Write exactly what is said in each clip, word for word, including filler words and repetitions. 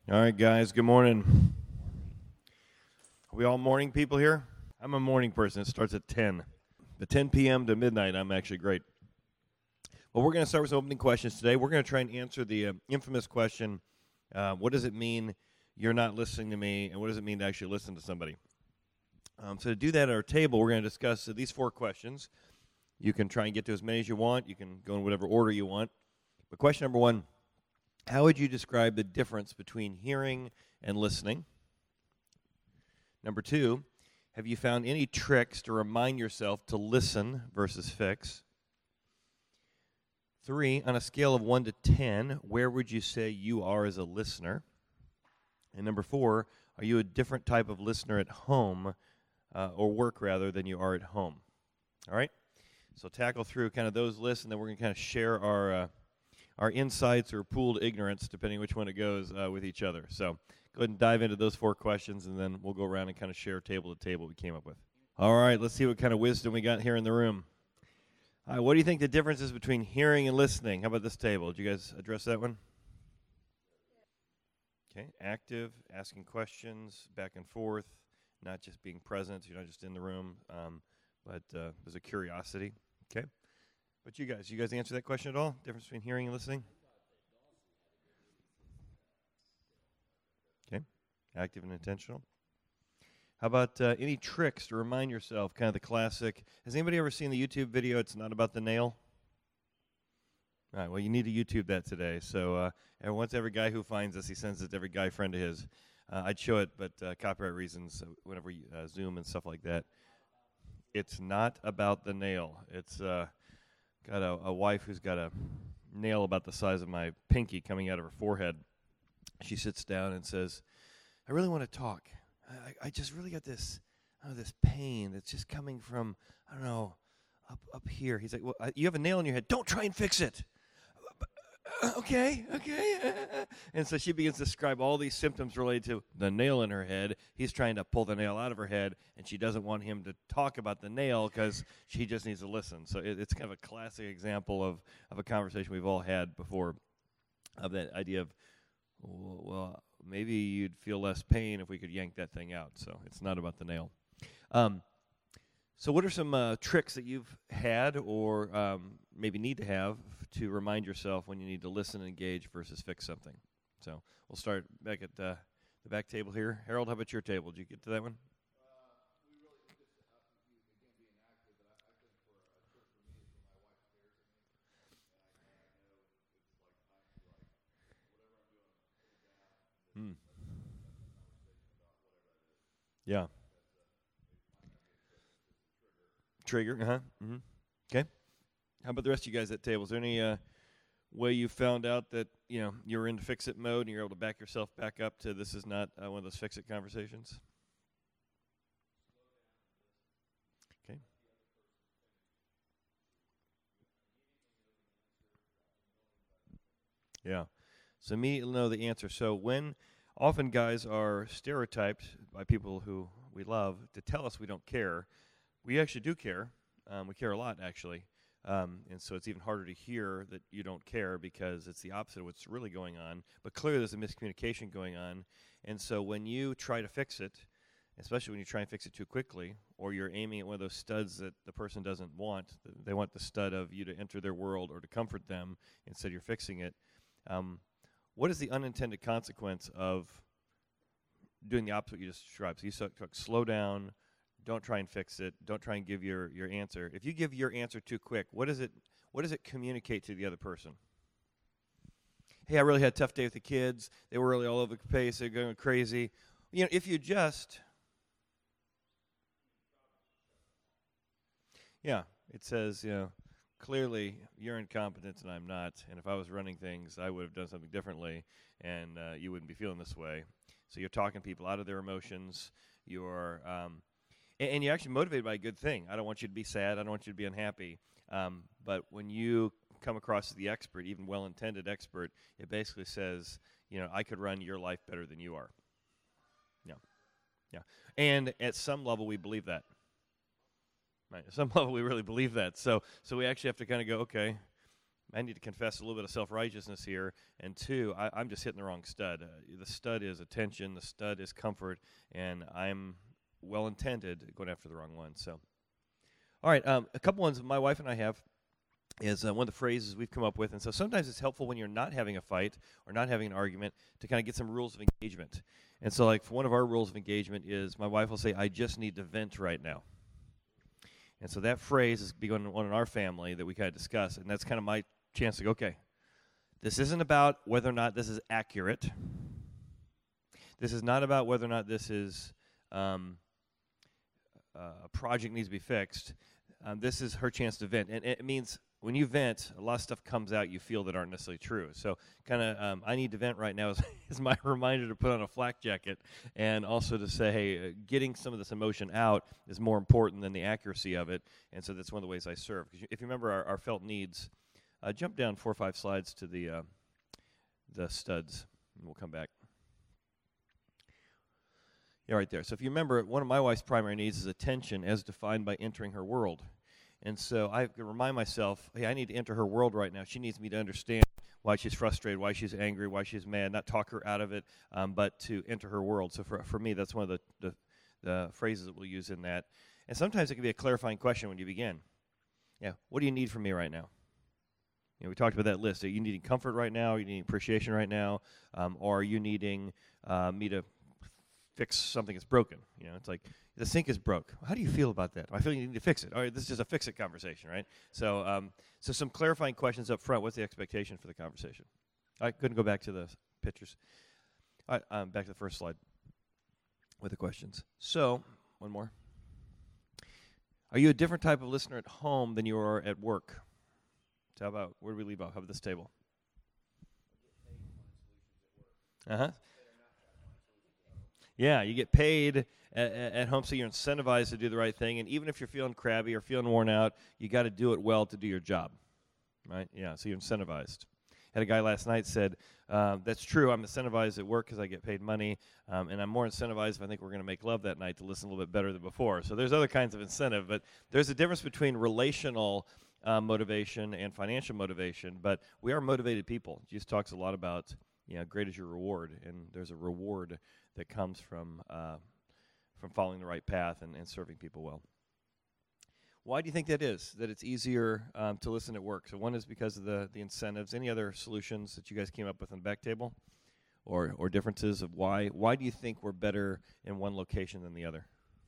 All right, guys, good morning. Are we all morning people here? I'm a morning person. It starts at ten. The ten p.m. to midnight, I'm actually great. Well, we're going to start with some opening questions today. We're going to try and answer the uh, infamous question, uh, what does it mean you're not listening to me, and what does it mean to actually listen to somebody? Um, so to do that at our table, we're going to discuss uh, these four questions. You can try and get to as many as you want. You can go in whatever order you want. But question number one, how would you describe the difference between hearing and listening? Number two, have you found any tricks to remind yourself to listen versus fix? Three, on a scale of one to ten, where would you say you are as a listener? And number four, are you a different type of listener at home, uh, or work rather, than you are at home? All right? So tackle through kind of those lists, and then we're going to kind of share our uh, our insights or pooled ignorance, depending which one it goes, uh, with each other. So go ahead and dive into those four questions, and then we'll go around and kind of share table to table we came up with. All right, let's see what kind of wisdom we got here in the room. All right, what do you think the difference is between hearing and listening? How about this table? Did you guys address that one? Okay, active, asking questions, back and forth, not just being present. You're not just in the room, um, but uh, there's a curiosity. Okay. But you guys, you guys answer that question at all? Difference between hearing and listening? Okay. Active and intentional. How about uh, any tricks to remind yourself, kind of the classic? Has anybody ever seen the YouTube video, It's Not About the Nail? All right, well, you need to YouTube that today. So uh, and once every guy who finds this, he sends it to every guy friend of his. Uh, I'd show it, but uh, copyright reasons, uh, whenever you uh, Zoom and stuff like that. It's not about the nail. It's... Uh, Got a, a wife who's got a nail about the size of my pinky coming out of her forehead. She sits down and says, I really want to talk. I, I just really got this, I don't know, this pain that's just coming from, I don't know, up up here. He's like, well, I, you have a nail in your head. Don't try and fix it. Uh, okay, okay. And so she begins to describe all these symptoms related to the nail in her head. He's trying to pull the nail out of her head, and she doesn't want him to talk about the nail because she just needs to listen. So it, it's kind of a classic example of, of a conversation we've all had before, of that idea of, well, maybe you'd feel less pain if we could yank that thing out. So it's not about the nail. Um, so what are some uh, tricks that you've had or um, maybe need to have to remind yourself when you need to listen and engage versus fix something? So we'll start back at uh, the back table here. Harold, how about your table? Did you get to that one? Hmm. Yeah. Trigger, uh-huh. Mm-hmm. Okay. How about the rest of you guys at the table? Is there any uh, way you found out that, you know, you were in fix-it mode and you're able to back yourself back up to this is not uh, one of those fix-it conversations? Okay. Yeah. So immediately know the answer. So when often guys are stereotyped by people who we love to tell us we don't care, we actually do care. Um, we care a lot, actually. Um, and so it's even harder to hear that you don't care because it's the opposite of what's really going on. But clearly there's a miscommunication going on. And so when you try to fix it, especially when you try and fix it too quickly, or you're aiming at one of those studs that the person doesn't want, they want the stud of you to enter their world or to comfort them, instead you're fixing it. Um, what is the unintended consequence of doing the opposite you just described? So you said, slow down. Don't try and fix it. Don't try and give your, your answer. If you give your answer too quick, what does it what does it communicate to the other person? Hey, I really had a tough day with the kids. They were really all over the place. They're going crazy. You know, if you just, yeah, it says, you know, clearly you're incompetent and I'm not. And if I was running things, I would have done something differently, and uh, you wouldn't be feeling this way. So you're talking people out of their emotions. You're um, And you're actually motivated by a good thing. I don't want you to be sad. I don't want you to be unhappy. Um, but when you come across as the expert, even well-intended expert, it basically says, you know, I could run your life better than you are. Yeah. Yeah. And at some level, we believe that. Right. At some level, we really believe that. So so we actually have to kind of go, okay, I need to confess a little bit of self-righteousness here. And two, I, I'm just hitting the wrong stud. Uh, the stud is attention. The stud is comfort. And I'm well-intended going after the wrong one. So, all right, um, a couple ones my wife and I have is uh, one of the phrases we've come up with. And so sometimes it's helpful when you're not having a fight or not having an argument to kind of get some rules of engagement. And so, like, for one of our rules of engagement is my wife will say, I just need to vent right now. And so that phrase is begun one in our family that we kind of discuss, and that's kind of my chance to go, okay, this isn't about whether or not this is accurate. This is not about whether or not this is um, uh, a project needs to be fixed. Um, this is her chance to vent. And it means when you vent, a lot of stuff comes out you feel that aren't necessarily true. So kind of um, I need to vent right now is, is my reminder to put on a flak jacket and also to say, hey, uh, getting some of this emotion out is more important than the accuracy of it. And so that's one of the ways I serve. Because if you remember our, our felt needs, uh, jump down four or five slides to the uh, the studs, and we'll come back. Yeah, right there. So if you remember, one of my wife's primary needs is attention as defined by entering her world. And so I can remind myself, hey, I need to enter her world right now. She needs me to understand why she's frustrated, why she's angry, why she's mad, not talk her out of it, um, but to enter her world. So for for me, that's one of the, the, the phrases that we'll use in that. And sometimes it can be a clarifying question when you begin. Yeah, what do you need from me right now? You know, we talked about that list. Are you needing comfort right now? Are you needing appreciation right now? Um, or are you needing uh, me to fix something that's broken? You know, it's like, the sink is broke. How do you feel about that? I feel you need to fix it. All right, this is just a fix-it conversation, right? So um, so some clarifying questions up front. What's the expectation for the conversation? All right, couldn't go back to the pictures. All right, um, back to the first slide with the questions. So, one more. Are you a different type of listener at home than you are at work? So how about, where do we leave off? How about this table? Uh-huh. Yeah, you get paid at, at home, so you're incentivized to do the right thing. And even if you're feeling crabby or feeling worn out, you got to do it well to do your job, right? Yeah, so you're incentivized. Had a guy last night said, um, that's true, I'm incentivized at work because I get paid money, um, and I'm more incentivized if I think we're going to make love that night to listen a little bit better than before. So there's other kinds of incentive, but there's a difference between relational uh, motivation and financial motivation, but we are motivated people. Jesus talks a lot about, you know, great is your reward, and there's a reward that comes from uh, from following the right path and, and serving people well. Why do you think that is, that it's easier um, to listen at work? So one is because of the, the incentives. Any other solutions that you guys came up with on the back table? Or or differences of why? Why do you think we're better in one location than the other?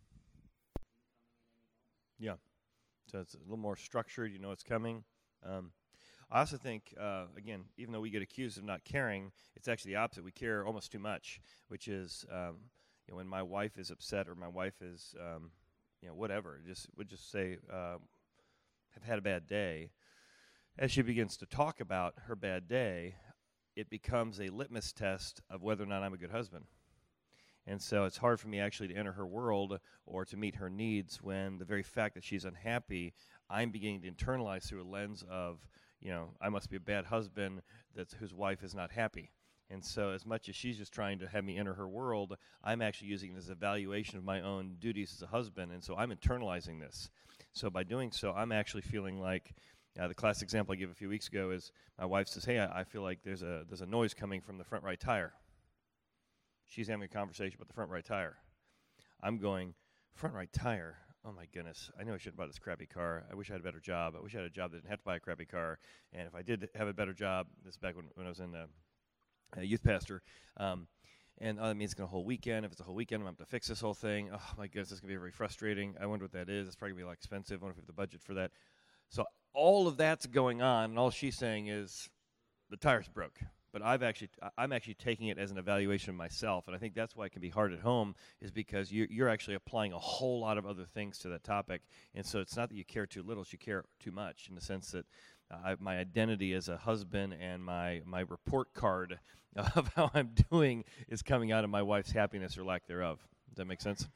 Yeah. So it's a little more structured. You know it's coming. Um, I also think, uh, again, even though we get accused of not caring, it's actually the opposite. We care almost too much, which is um, you know, when my wife is upset or my wife is, um, you know, whatever, just would just say, uh, have had a bad day. As she begins to talk about her bad day, it becomes a litmus test of whether or not I'm a good husband. And so it's hard for me actually to enter her world or to meet her needs when the very fact that she's unhappy, I'm beginning to internalize through a lens of, you know, I must be a bad husband that's whose wife is not happy. And so as much as she's just trying to have me enter her world, I'm actually using it as a evaluation of my own duties as a husband, and so I'm internalizing this. So by doing so, I'm actually feeling like, uh, the classic example I gave a few weeks ago is my wife says, hey, I, I feel like there's a there's a noise coming from the front right tire. She's having a conversation about the front right tire. I'm going, front right tire? Oh, my goodness. I knew I shouldn't have bought this crappy car. I wish I had a better job. I wish I had a job that didn't have to buy a crappy car. And if I did have a better job, this is back when, when I was in uh, a youth pastor, um, and oh, that means it's going to a whole weekend. If it's a whole weekend, I'm going to have to fix this whole thing. Oh, my goodness, this is going to be very frustrating. I wonder what that is. It's probably going to be like expensive. I wonder if we have the budget for that. So all of that's going on, and all she's saying is the tire's broke. But I've actually, I'm actually taking it as an evaluation of myself, and I think that's why it can be hard at home, is because you, you're actually applying a whole lot of other things to that topic, and so it's not that you care too little, it's you care too much, in the sense that uh, I, my identity as a husband and my, my report card of how I'm doing is coming out of my wife's happiness or lack thereof. Does that make sense?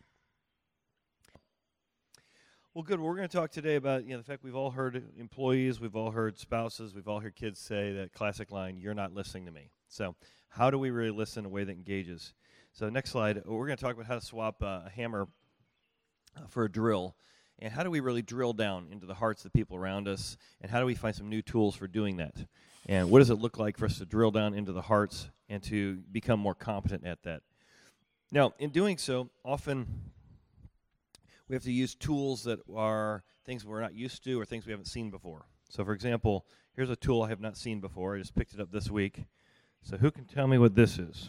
Well, good. We're going to talk today about, you know, the fact we've all heard employees, we've all heard spouses, we've all heard kids say that classic line, you're not listening to me. So how do we really listen in a way that engages? So next slide, we're going to talk about how to swap uh, a hammer uh, for a drill. And how do we really drill down into the hearts of the people around us? And how do we find some new tools for doing that? And what does it look like for us to drill down into the hearts and to become more competent at that? Now, in doing so, often we have to use tools that are things we're not used to or things we haven't seen before. So, for example, here's a tool I have not seen before. I just picked it up this week. So who can tell me what this is?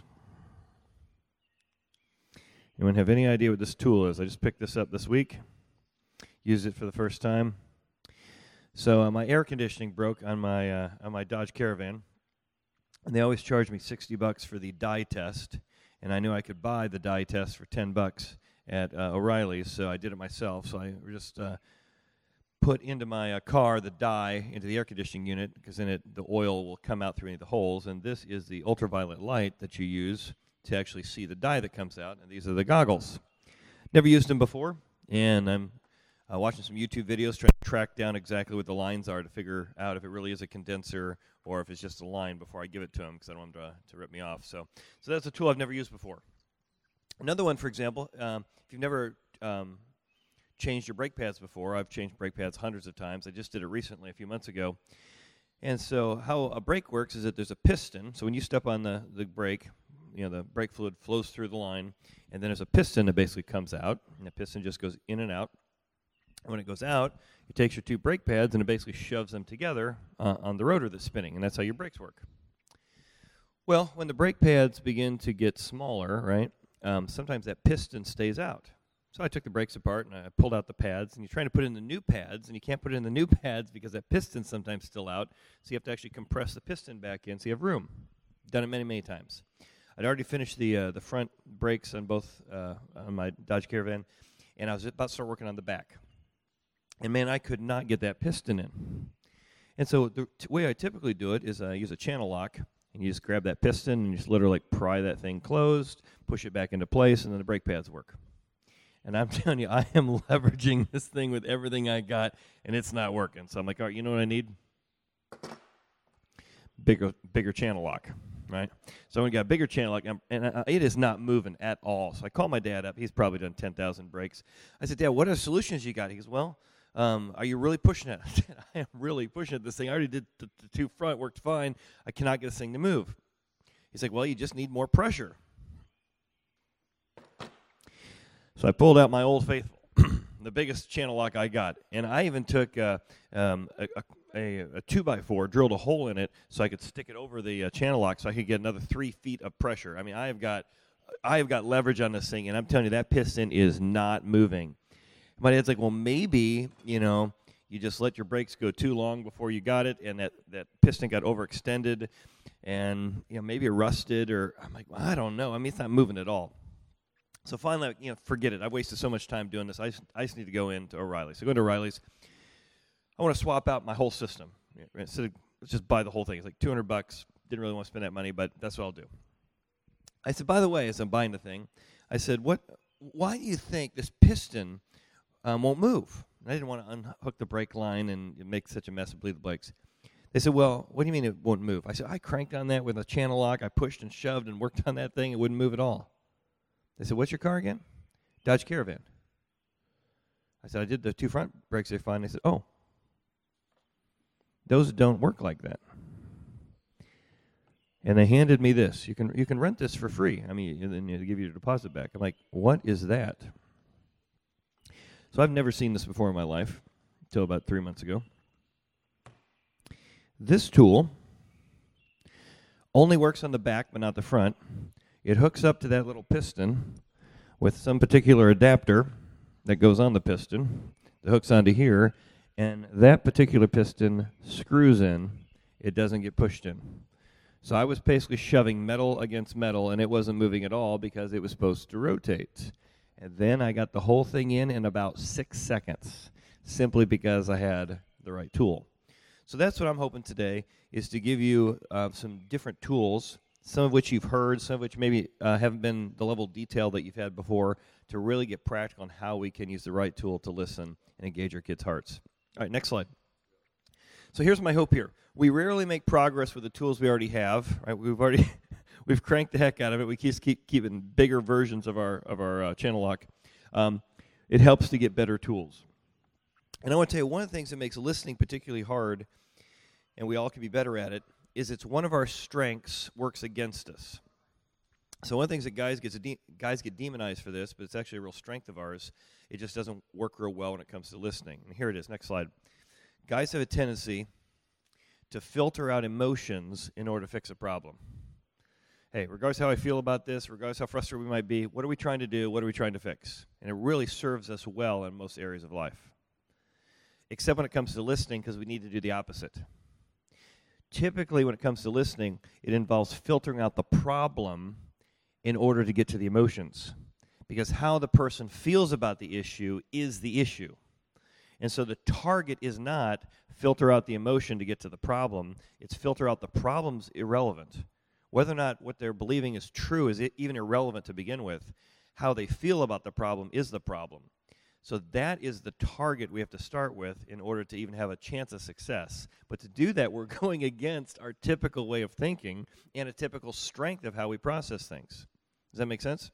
Anyone have any idea what this tool is? I just picked this up this week. Used it for the first time. So uh, my air conditioning broke on my uh, on my Dodge Caravan, and they always charge me sixty bucks for the dye test, and I knew I could buy the dye test for ten bucks at uh, O'Reilly's, so I did it myself. So I just uh, put into my uh, car the dye into the air conditioning unit, because in it the oil will come out through any of the holes, and this is the ultraviolet light that you use to actually see the dye that comes out, and these are the goggles. Never used them before, and I'm Uh, watching some YouTube videos, trying to track down exactly what the lines are to figure out if it really is a condenser or if it's just a line before I give it to them, because I don't want them to, to rip me off. So, so that's a tool I've never used before. Another one, for example, um, if you've never um, changed your brake pads before, I've changed brake pads hundreds of times. I just did it recently, a few months ago. And so how a brake works is that there's a piston. So when you step on the, the brake, you know, the brake fluid flows through the line, and then there's a piston that basically comes out, and the piston just goes in and out. When it goes out, it takes your two brake pads and it basically shoves them together uh, on the rotor that's spinning, and that's how your brakes work. Well, when the brake pads begin to get smaller, right, um, sometimes that piston stays out. So I took the brakes apart and I pulled out the pads, and you're trying to put in the new pads, and you can't put it in the new pads because that piston's sometimes still out, so you have to actually compress the piston back in so you have room. Done it many, many times. I'd already finished the uh, the front brakes on both uh, on my Dodge Caravan, and I was about to start working on the back. And, man, I could not get that piston in. And so the t- way I typically do it is I use a channel lock, and you just grab that piston and you just literally like, pry that thing closed, push it back into place, and then the brake pads work. And I'm telling you, I am leveraging this thing with everything I got, and it's not working. So I'm like, all right, you know what I need? Bigger bigger channel lock, right? So when we got a bigger channel lock, and uh, it is not moving at all. So I call my dad up. He's probably done ten thousand brakes. I said, Dad, what are the solutions you got? He goes, well, Um, are you really pushing it? I said, I am really pushing it. This thing, I already did the, the two front, worked fine. I cannot get this thing to move. He's like, well, you just need more pressure. So I pulled out my Old Faithful, the biggest channel lock I got. And I even took uh, um, a, a, a two by four, drilled a hole in it so I could stick it over the uh, channel lock so I could get another three feet of pressure. I mean, I have got, I have got leverage on this thing, and I'm telling you, that piston is not moving. My dad's like, well, maybe, you know, you just let your brakes go too long before you got it, and that, that piston got overextended, and, you know, maybe it rusted, or I'm like, well, I don't know. I mean, it's not moving at all. So finally, you know, forget it. I've wasted so much time doing this. I just, I just need to go into O'Reilly's. So I go into O'Reilly's. I want to swap out my whole system. Instead of, let's just buy the whole thing. It's like two hundred bucks. Didn't really want to spend that money, but that's what I'll do. I said, by the way, as I'm buying the thing, I said, what? Why do you think this piston Um, won't move? And I didn't want to unhook the brake line and make such a mess and bleed the brakes. They said, well, what do you mean it won't move? I said, I cranked on that with a channel lock. I pushed and shoved and worked on that thing. It wouldn't move at all. They said, what's your car again? Dodge Caravan. I said, I did the two front brakes. They're fine. They said, oh, those don't work like that. And they handed me this. You can you can rent this for free. I mean, and then they give you your deposit back. I'm like, what is that? So I've never seen this before in my life until about three months ago. This tool only works on the back but not the front. It hooks up to that little piston with some particular adapter that goes on the piston that hooks onto here, and that particular piston screws in. It doesn't get pushed in. So I was basically shoving metal against metal, and it wasn't moving at all because it was supposed to rotate. And then I got the whole thing in in about six seconds, simply because I had the right tool. So that's what I'm hoping today, is to give you uh, some different tools, some of which you've heard, some of which maybe uh, haven't been the level of detail that you've had before, to really get practical on how we can use the right tool to listen and engage our kids' hearts. All right, next slide. So here's my hope here. We rarely make progress with the tools we already have. Right? We've already we've cranked the heck out of it. We keep keep keeping bigger versions of our of our uh, channel lock. Um, it helps to get better tools. And I want to tell you, one of the things that makes listening particularly hard, and we all can be better at it, is it's one of our strengths works against us. So one of the things that guys get, de- guys get demonized for this, but it's actually a real strength of ours, it just doesn't work real well when it comes to listening. And here it is, next slide. Guys have a tendency to filter out emotions in order to fix a problem. Hey, regardless of how I feel about this, regardless of how frustrated we might be, what are we trying to do? What are we trying to fix? And it really serves us well in most areas of life. Except when it comes to listening, because we need to do the opposite. Typically, when it comes to listening, it involves filtering out the problem in order to get to the emotions. Because how the person feels about the issue is the issue. And so the target is not filter out the emotion to get to the problem. It's filter out the problem's irrelevant. Whether or not what they're believing is true is even irrelevant to begin with. How they feel about the problem is the problem. So that is the target we have to start with in order to even have a chance of success. But to do that, we're going against our typical way of thinking and a typical strength of how we process things. Does that make sense?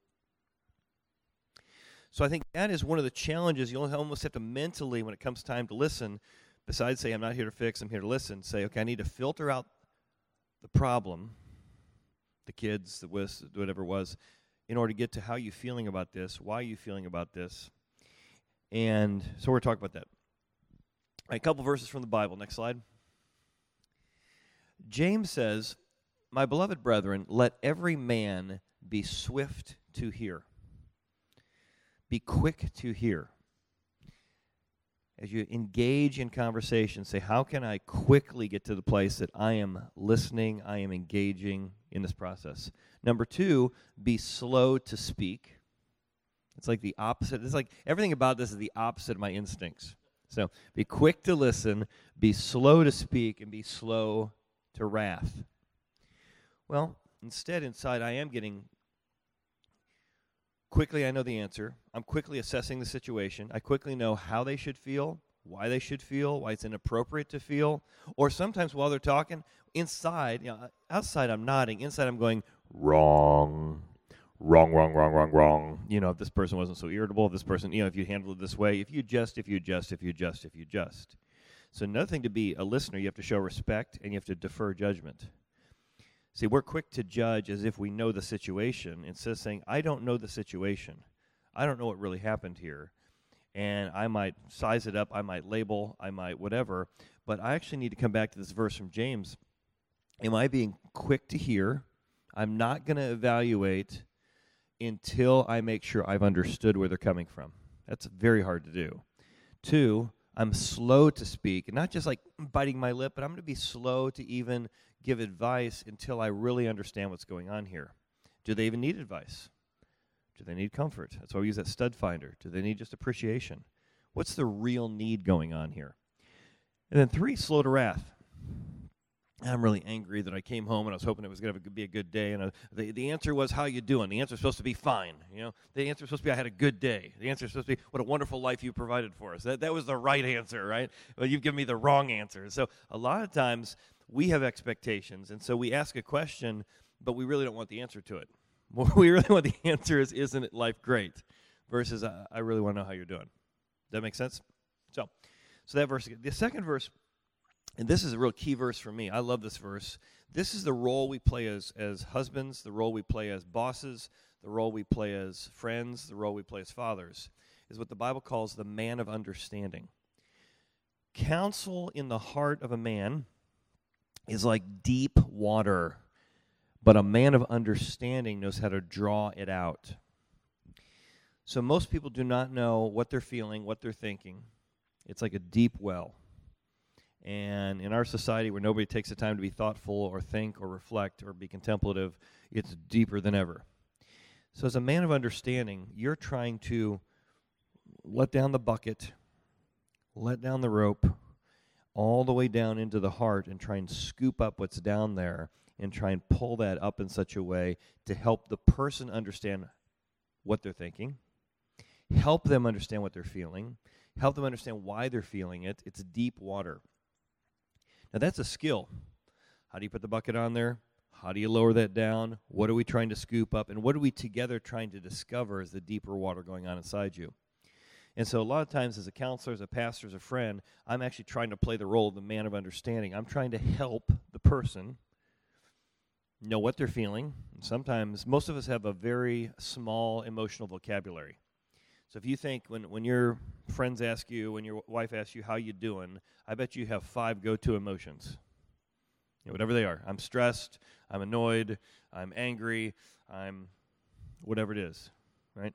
So I think that is one of the challenges. You almost have to mentally, when it comes time to listen, besides say, I'm not here to fix, I'm here to listen, say, okay, I need to filter out the problem, the kids, the whist, whatever it was, in order to get to how you're feeling about this, why are you feeling about this. And so we're talking about that. All right, a couple verses from the Bible. Next slide. James says, my beloved brethren, let every man be swift to hear. Be quick to hear. As you engage in conversation, say, how can I quickly get to the place that I am listening, I am engaging in this process? Number two, be slow to speak. It's like the opposite. It's like everything about this is the opposite of my instincts. So be quick to listen, be slow to speak, and be slow to wrath. Well, instead, inside, I am getting quickly, I know the answer. I'm quickly assessing the situation. I quickly know how they should feel, why they should feel, why it's inappropriate to feel. Or sometimes while they're talking, inside, you know, outside I'm nodding. Inside I'm going, wrong, wrong, wrong, wrong, wrong, wrong. You know, if this person wasn't so irritable, if this person, you know, if you handle it this way, if you just, if you just, if you just, if you just. So another thing to be a listener, you have to show respect and you have to defer judgment. See, we're quick to judge as if we know the situation instead of saying, I don't know the situation. I don't know what really happened here. And I might size it up, I might label, I might whatever. But I actually need to come back to this verse from James. Am I being quick to hear? I'm not going to evaluate until I make sure I've understood where they're coming from. That's very hard to do. Two, I'm slow to speak, not just like biting my lip, but I'm going to be slow to even give advice until I really understand what's going on here. Do they even need advice? Do they need comfort? That's why we use that stud finder. Do they need just appreciation? What's the real need going on here? And then three, slow to wrath. I'm really angry that I came home and I was hoping it was going to be a good day. And I, the, the answer was, how you doing? The answer is supposed to be fine. You know, the answer is supposed to be, I had a good day. The answer is supposed to be, what a wonderful life you provided for us. That, that was the right answer, right? Well, you've given me the wrong answer. So a lot of times we have expectations. And so we ask a question, but we really don't want the answer to it. What we really want the answer is, isn't it life great? Versus, I, I really want to know how you're doing. Does that make sense? So, so that verse, the second verse, and this is a real key verse for me. I love this verse. This is the role we play as, as husbands, the role we play as bosses, the role we play as friends, the role we play as fathers, is what the Bible calls the man of understanding. Counsel in the heart of a man is like deep water, but a man of understanding knows how to draw it out. So most people do not know what they're feeling, what they're thinking. It's like a deep well. And in our society where nobody takes the time to be thoughtful or think or reflect or be contemplative, it's deeper than ever. So as a man of understanding, you're trying to let down the bucket, let down the rope, all the way down into the heart and try and scoop up what's down there and try and pull that up in such a way to help the person understand what they're thinking, help them understand what they're feeling, help them understand why they're feeling it. It's deep water. Now, that's a skill. How do you put the bucket on there? How do you lower that down? What are we trying to scoop up? And what are we together trying to discover as the deeper water going on inside you? And so a lot of times as a counselor, as a pastor, as a friend, I'm actually trying to play the role of the man of understanding. I'm trying to help the person know what they're feeling. And sometimes, most of us have a very small emotional vocabulary. So if you think when, when your friends ask you, when your wife asks you how you doing, I bet you have five go-to emotions. You know, whatever they are. I'm stressed, I'm annoyed, I'm angry, I'm whatever it is, right?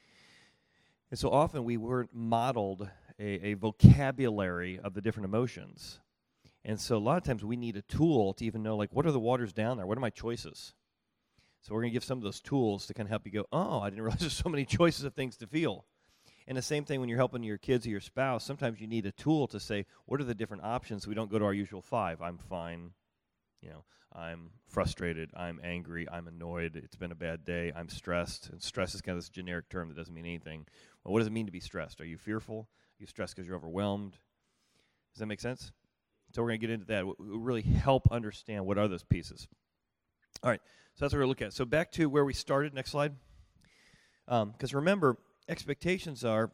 And so often we weren't modeled a, a vocabulary of the different emotions. And so a lot of times we need a tool to even know, like, what are the waters down there? What are my choices? So we're going to give some of those tools to kind of help you go, oh, I didn't realize there's so many choices of things to feel. And the same thing when you're helping your kids or your spouse, sometimes you need a tool to say, what are the different options so we don't go to our usual five? I'm fine, you know, I'm frustrated, I'm angry, I'm annoyed, it's been a bad day, I'm stressed. And stress is kind of this generic term that doesn't mean anything. Well, what does it mean to be stressed? Are you fearful? Are you stressed because you're overwhelmed? Does that make sense? So we're going to get into that. We'll really help understand what are those pieces. All right, so that's what we're going to look at. So back to where we started. Next slide. Because um, remember, expectations are,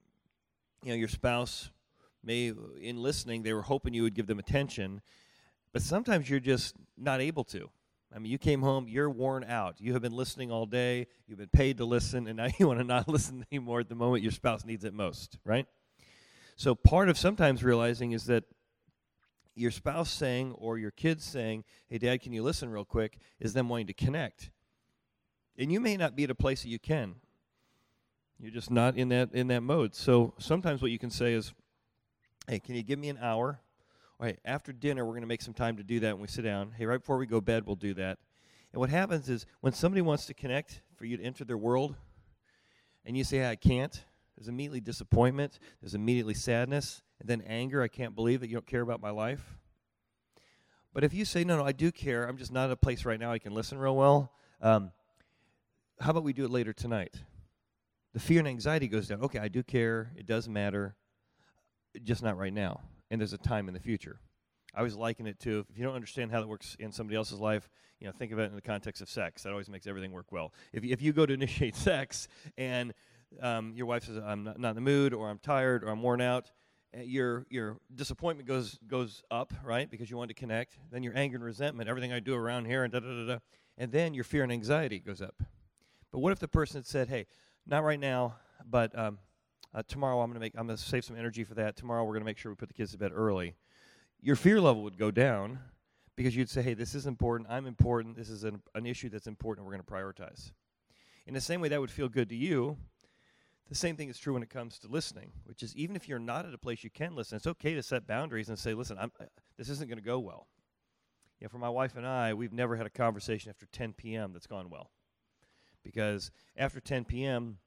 you know, your spouse may, in listening, they were hoping you would give them attention, but sometimes you're just not able to. I mean, you came home, you're worn out. You have been listening all day, you've been paid to listen, and now you want to not listen anymore at the moment your spouse needs it most, right? So part of sometimes realizing is that your spouse saying or your kids saying, hey, Dad, can you listen real quick, is them wanting to connect. And you may not be at a place that you can. You're just not in that in that mode. So sometimes what you can say is, hey, can you give me an hour? All right, after dinner, we're going to make some time to do that when we sit down. Hey, right before we go to bed, we'll do that. And what happens is when somebody wants to connect for you to enter their world, and you say, hey, I can't, there's immediately disappointment, there's immediately sadness, and then anger. I can't believe that you don't care about my life. But if you say, no, no, I do care, I'm just not at a place right now I can listen real well, um, how about we do it later tonight? The fear and anxiety goes down. Okay, I do care, it does matter, just not right now. And there's a time in the future. I always liken it to, if you don't understand how that works in somebody else's life, you know, think of it in the context of sex. That always makes everything work well. If if you go to initiate sex and um, your wife says, I'm not, not in the mood, or I'm tired, or I'm worn out, your your disappointment goes goes up, right, because you want to connect. Then your anger and resentment, everything I do around here, and da-da-da-da. And then your fear and anxiety goes up. But what if the person had said, hey, not right now, but um, uh, tomorrow I'm going to make I'm going to save some energy for that. Tomorrow we're going to make sure we put the kids to bed early. Your fear level would go down because you'd say, hey, this is important, I'm important, this is an, an issue that's important, we're going to prioritize. In the same way that would feel good to you, the same thing is true when it comes to listening, which is even if you're not at a place you can listen, it's okay to set boundaries and say, listen, I'm, uh, this isn't going to go well. You know, for my wife and I, we've never had a conversation after ten p.m. that's gone well. Because after ten p.m.,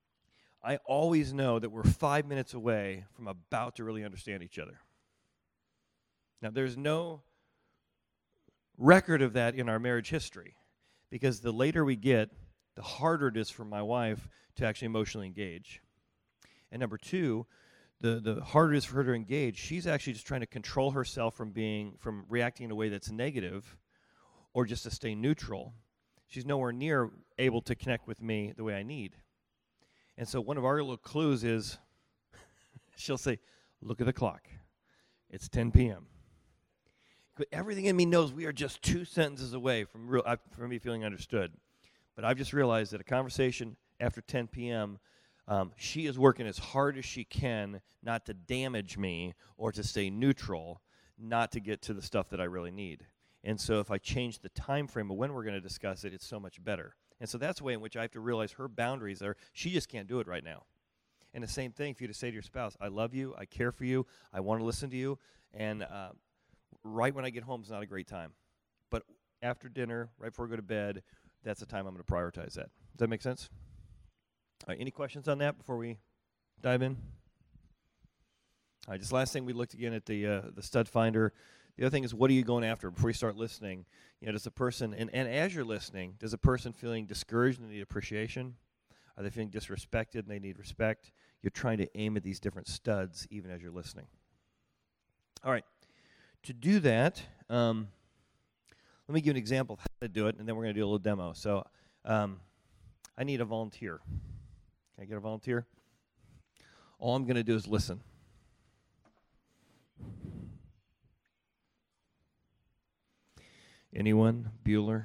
I always know that we're five minutes away from about to really understand each other. Now, there's no record of that in our marriage history, because the later we get, the harder it is for my wife to actually emotionally engage. And number two, the, the harder it is for her to engage, she's actually just trying to control herself from being, from reacting in a way that's negative or just to stay neutral. She's nowhere near able to connect with me the way I need. And so one of our little clues is she'll say, look at the clock. It's ten p.m. But everything in me knows we are just two sentences away from real, uh, from me feeling understood. But I've just realized that a conversation after ten p.m., um, she is working as hard as she can not to damage me or to stay neutral, not to get to the stuff that I really need. And so if I change the time frame of when we're going to discuss it, it's so much better. And so that's the way in which I have to realize her boundaries are, she just can't do it right now. And the same thing for you to say to your spouse, I love you, I care for you, I want to listen to you, and uh, right when I get home is not a great time. But after dinner, right before I go to bed, that's the time I'm going to prioritize that. Does that make sense? All right, any questions on that before we dive in? All right, just last thing, we looked again at the uh, the stud finder. The other thing is, what are you going after before you start listening? You know, does a person, and, and as you're listening, does a person feeling discouraged and need appreciation? Are they feeling disrespected and they need respect? You're trying to aim at these different studs even as you're listening. All right, to do that, um, let me give an example of how to do it, and then we're going to do a little demo. So um, I need a volunteer. Can I get a volunteer? All I'm going to do is listen. Anyone? Bueller?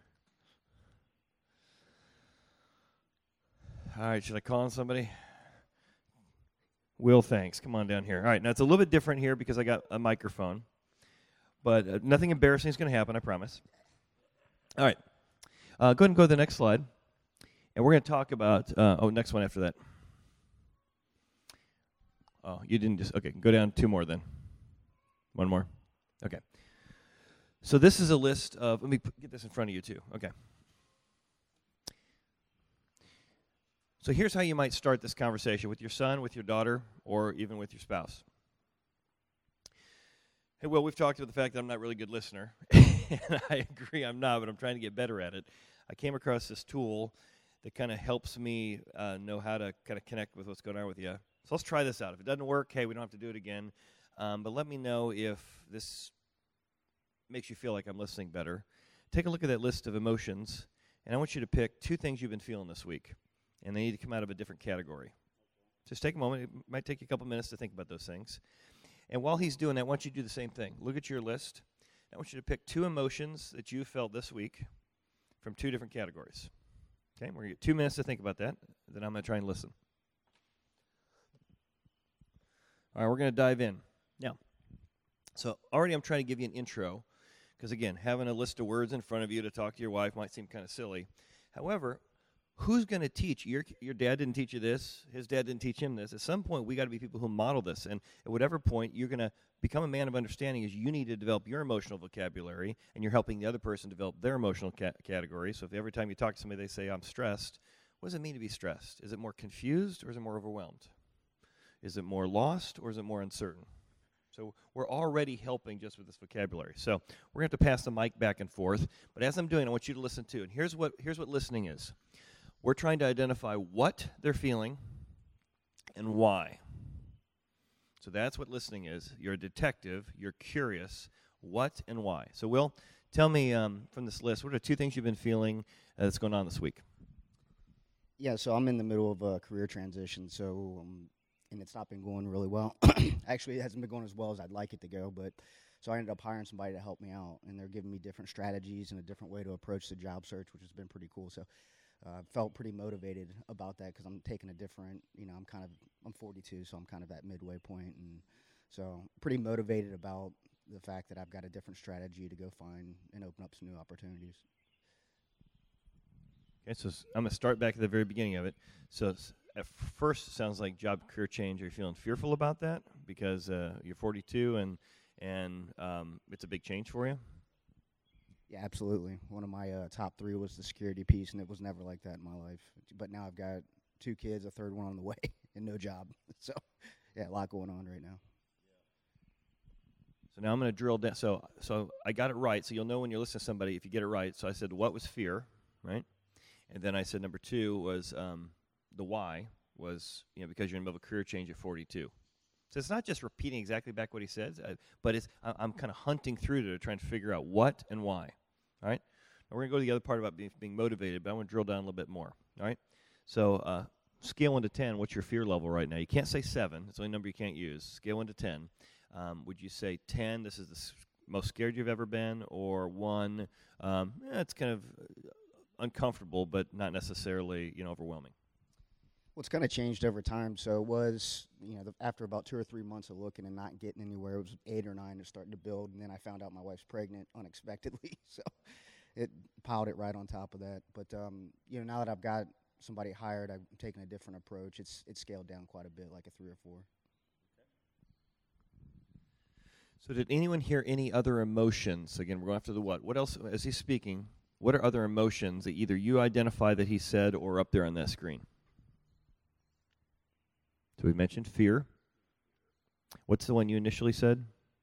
All right, should I call on somebody? Will, thanks. Come on down here. All right, now it's a little bit different here because I got a microphone. But uh, nothing embarrassing is going to happen, I promise. All right. Uh, go ahead and go to the next slide. And we're going to talk about, uh, oh, next one after that. Oh, you didn't just, okay, go down two more then. One more. Okay. So this is a list of, let me put, get this in front of you too. Okay. So here's how you might start this conversation with your son, with your daughter, or even with your spouse. Hey, Will, we've talked about the fact that I'm not a really good listener. And I agree I'm not, but I'm trying to get better at it. I came across this tool that kind of helps me uh, know how to kind of connect with what's going on with you. So let's try this out. If it doesn't work, hey, we don't have to do it again. Um, but let me know if this makes you feel like I'm listening better. Take a look at that list of emotions, and I want you to pick two things you've been feeling this week, and they need to come out of a different category. Just take a moment. It might take you a couple minutes to think about those things. And while he's doing that, I want you to do the same thing. Look at your list. I want you to pick two emotions that you felt this week from two different categories. Okay, we're going to get two minutes to think about that. Then I'm going to try and listen. All right, we're going to dive in. Now, so already I'm trying to give you an intro, because, again, having a list of words in front of you to talk to your wife might seem kind of silly. However, who's going to teach? Your your dad didn't teach you this. His dad didn't teach him this. At some point, we got to be people who model this. And at whatever point, you're going to become a man of understanding is you need to develop your emotional vocabulary, and you're helping the other person develop their emotional ca- category. So if every time you talk to somebody, they say, I'm stressed, what does it mean to be stressed? Is it more confused or is it more overwhelmed? Is it more lost or is it more uncertain? So we're already helping just with this vocabulary. So we're going to have to pass the mic back and forth. But as I'm doing, I want you to listen too. And here's what here's what listening is. We're trying to identify what they're feeling and why. So that's what listening is. You're a detective. You're curious. What and why. So, Will, tell me um, from this list, what are two things you've been feeling uh, that's going on this week? Yeah, so I'm in the middle of a career transition, so um, and it's not been going really well. Actually, it hasn't been going as well as I'd like it to go, but so I ended up hiring somebody to help me out, and they're giving me different strategies and a different way to approach the job search, which has been pretty cool. So I uh, felt pretty motivated about that because I'm taking a different, you know, I'm kind of, I'm forty-two, so I'm kind of at midway point, and so pretty motivated about the fact that I've got a different strategy to go find and open up some new opportunities. Okay, so I'm going to start back at the very beginning of it. So at first, it sounds like job career change. Are you feeling fearful about that because uh, you're forty-two and and um, it's a big change for you? Yeah, absolutely. One of my uh, top three was the security piece, and it was never like that in my life. But now I've got two kids, a third one on the way, and no job. So, yeah, a lot going on right now. So now I'm going to drill down. So, so I got it right. So you'll know when you're listening to somebody if you get it right. So I said, what was fear, right? And then I said number two was um, the why was, you know, because you're in the middle of a career change at forty-two. So it's not just repeating exactly back what he says, uh, but it's I, I'm kind of hunting through to try and figure out what and why. All right? Now we're going to go to the other part about being, being motivated, but I want to drill down a little bit more. All right? So uh, scale one to ten, what's your fear level right now? You can't say seven. It's the only number you can't use. Scale one to ten. Um, would you say ten, this is the s- most scared you've ever been, or one, um, eh, it's kind of uncomfortable, but not necessarily, you know, overwhelming? Well, it's kind of changed over time. So it was, you know, the, after about two or three months of looking and not getting anywhere, it was eight or nine and starting to build. And then I found out my wife's pregnant unexpectedly. So it piled it right on top of that. But, um, you know, now that I've got somebody hired, I'm taking a different approach. It's it's scaled down quite a bit, like a three or four. So did anyone hear any other emotions? Again, we're going after the what. What else, as he's speaking, what are other emotions that either you identify that he said or up there on that screen? So we mentioned fear. What's the one you initially said?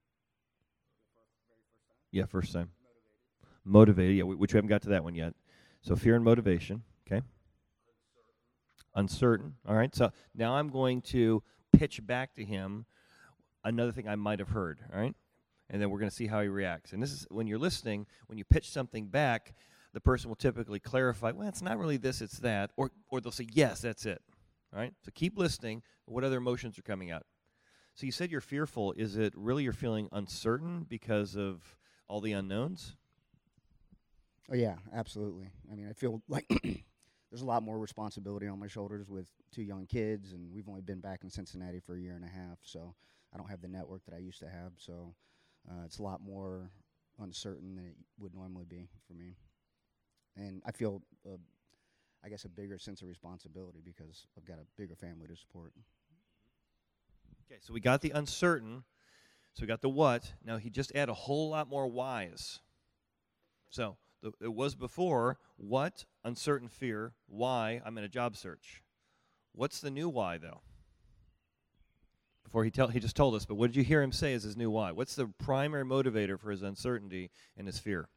Yeah, first time. Motivated. Motivated, yeah, which we haven't got to that one yet. So fear and motivation, okay? Uncertain. Uncertain, all right. So now I'm going to pitch back to him another thing I might have heard, all right? And then we're going to see how he reacts. And this is, when you're listening, when you pitch something back, the person will typically clarify, well, it's not really this, it's that. Or or they'll say, yes, that's it. All right? So keep listening. What other emotions are coming out? So you said you're fearful. Is it really you're feeling uncertain because of all the unknowns? Oh, yeah, absolutely. I mean, I feel like there's a lot more responsibility on my shoulders with two young kids, and we've only been back in Cincinnati for a year and a half, so I don't have the network that I used to have. So uh, it's a lot more uncertain than it would normally be for me. And I feel, uh, I guess, a bigger sense of responsibility because I've got a bigger family to support. Okay, so we got the uncertain, so we got the what. Now he just add a whole lot more whys. So the, it was before, what, uncertain fear, why, I'm in a job search. What's the new why, though? Before he tell, he just told us, but what did you hear him say is his new why? What's the primary motivator for his uncertainty and his fear?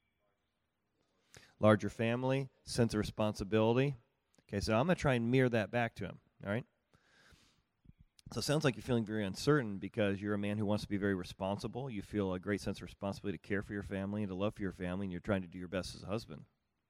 Larger family, sense of responsibility. Okay, so I'm going to try and mirror that back to him, all right? So it sounds like you're feeling very uncertain because you're a man who wants to be very responsible. You feel a great sense of responsibility to care for your family and to love for your family, and you're trying to do your best as a husband.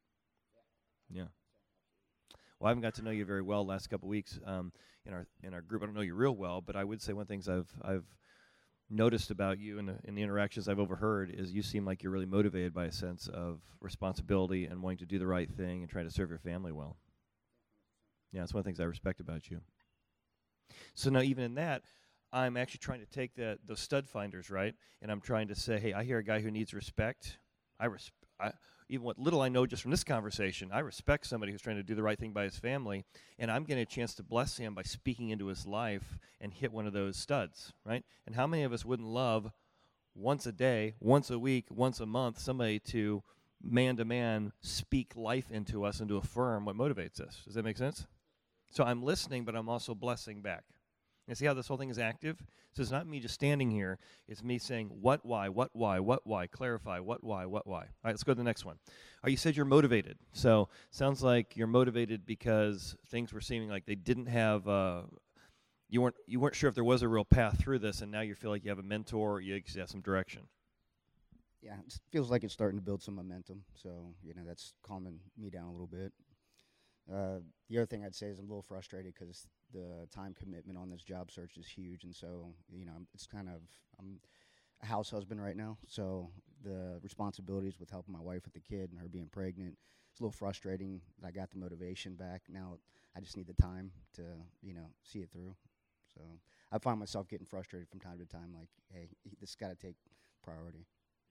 Yeah. Well, I haven't got to know you very well the last couple of weeks um, in our in our group. I don't know you real well, but I would say one of the things I've I've noticed about you in the, in the interactions I've overheard is you seem like you're really motivated by a sense of responsibility and wanting to do the right thing and trying to serve your family well. Yeah, that's one of the things I respect about you. So now even in that, I'm actually trying to take the, those stud finders, right, and I'm trying to say, hey, I hear a guy who needs respect. I, res- I even what little I know just from this conversation, I respect somebody who's trying to do the right thing by his family, and I'm getting a chance to bless him by speaking into his life and hit one of those studs, right? And how many of us wouldn't love once a day, once a week, once a month, somebody to man-to-man speak life into us and to affirm what motivates us? Does that make sense? So I'm listening, but I'm also blessing back. You see how this whole thing is active? So it's not me just standing here. It's me saying, what, why, what, why, what, why, clarify, what, why, what, why. All right, let's go to the next one. Oh, you said you're motivated. So sounds like you're motivated because things were seeming like they didn't have, uh, you weren't you weren't sure if there was a real path through this, and now you feel like you have a mentor or you have some direction. Yeah, it feels like it's starting to build some momentum. So, you know, that's calming me down a little bit. Uh, the other thing I'd say is I'm a little frustrated because the time commitment on this job search is huge, and so, you know, it's kind of, I'm a house husband right now, so the responsibilities with helping my wife with the kid and her being pregnant, it's a little frustrating that I got the motivation back. Now I just need the time to, you know, see it through. So I find myself getting frustrated from time to time, like, hey, this has got to take priority.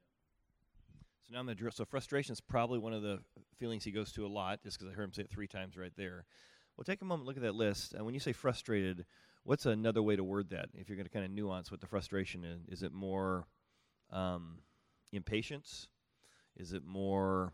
So now I'm going to drill. So frustration is probably one of the feelings he goes to a lot, just because I heard him say it three times right there. Well, take a moment, look at that list. And when you say frustrated, what's another way to word that? If you're going to kind of nuance what the frustration is, is it more um, impatience? Is it more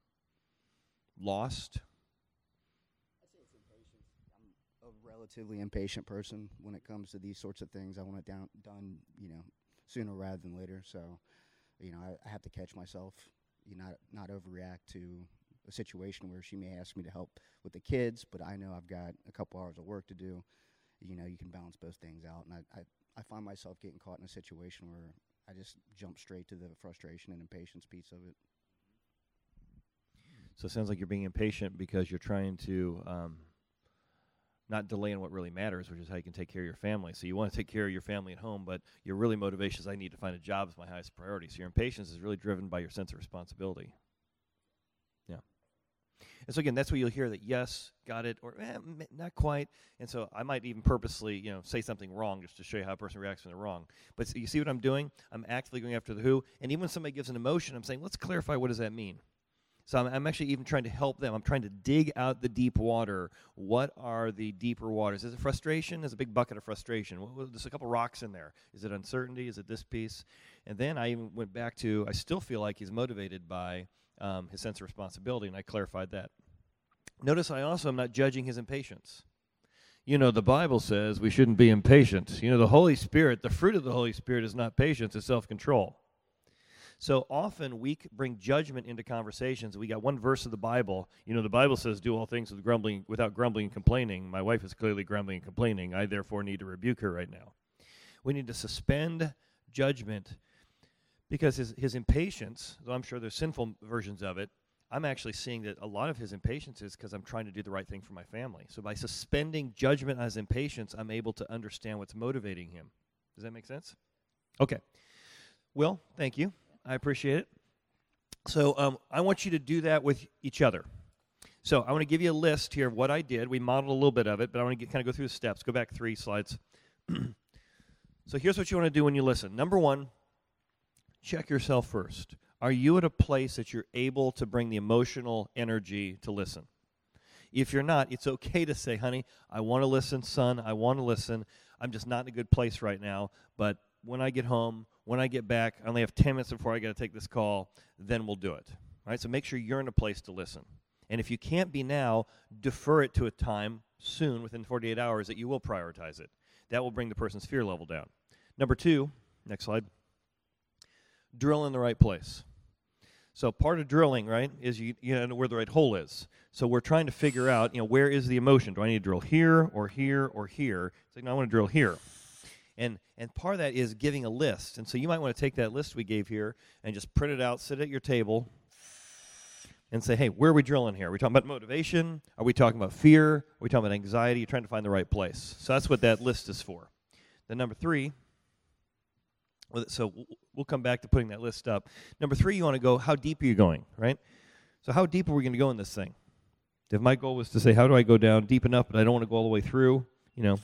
lost? I'd say it's impatience. I'm a relatively impatient person when it comes to these sorts of things. I want it down, done, you know, sooner rather than later. So, you know, I, I have to catch myself, you know, not not overreact to a situation where she may ask me to help with the kids, but I know I've got a couple hours of work to do. You know, you can balance both things out, and I, I, I find myself getting caught in a situation where I just jump straight to the frustration and impatience piece of it. So it sounds like you're being impatient because you're trying to um, not delay in what really matters, which is how you can take care of your family. So you want to take care of your family at home, but your really motivation is I need to find a job is my highest priority. So your impatience is really driven by your sense of responsibility. Yeah. And so again, that's where you'll hear that, yes, got it, or eh, not quite. And so I might even purposely, you know, say something wrong just to show you how a person reacts when they're wrong. But you see what I'm doing? I'm actively going after the who. And even when somebody gives an emotion, I'm saying, let's clarify, what does that mean? So I'm, I'm actually even trying to help them. I'm trying to dig out the deep water. What are the deeper waters? Is it frustration? There's a big bucket of frustration. Well, well, there's a couple rocks in there. Is it uncertainty? Is it this piece? And then I even went back to, I still feel like he's motivated by um, his sense of responsibility, and I clarified that. Notice I also am not judging his impatience. You know, the Bible says we shouldn't be impatient. You know, the Holy Spirit, the fruit of the Holy Spirit is not patience, it's self-control. So often we bring judgment into conversations. We got one verse of the Bible. You know, the Bible says, do all things with grumbling, without grumbling and complaining. My wife is clearly grumbling and complaining. I therefore need to rebuke her right now. We need to suspend judgment because his, his impatience, though I'm sure there's sinful versions of it, I'm actually seeing that a lot of his impatience is because I'm trying to do the right thing for my family. So by suspending judgment on his impatience, I'm able to understand what's motivating him. Does that make sense? Okay. Will, thank you. I appreciate it. So um, I want you to do that with each other. So I want to give you a list here of what I did. We modeled a little bit of it, but I want to get, kind of go through the steps. Go back three slides. So here's what you want to do when you listen. Number one, check yourself first. Are you at a place that you're able to bring the emotional energy to listen? If you're not, it's okay to say, honey, I want to listen, son, I want to listen. I'm just not in a good place right now, but when I get home, when I get back, I only have ten minutes before I got to take this call, then we'll do it. All right? So make sure you're in a place to listen. And if you can't be now, defer it to a time soon, within forty-eight hours, that you will prioritize it. That will bring the person's fear level down. Number two, next slide, drill in the right place. So part of drilling, right, is you, you know where the right hole is. So we're trying to figure out, you know, where is the emotion? Do I need to drill here or here or here? It's like, no, I want to drill here. And and part of that is giving a list. And so you might want to take that list we gave here and just print it out, sit at your table, and say, hey, where are we drilling here? Are we talking about motivation? Are we talking about fear? Are we talking about anxiety? You're trying to find the right place. So that's what that list is for. Then number three, so we'll come back to putting that list up. Number three, you want to go, how deep are you going, right? So how deep are we going to go in this thing? If my goal was to say, how do I go down deep enough, but I don't want to go all the way through, you know,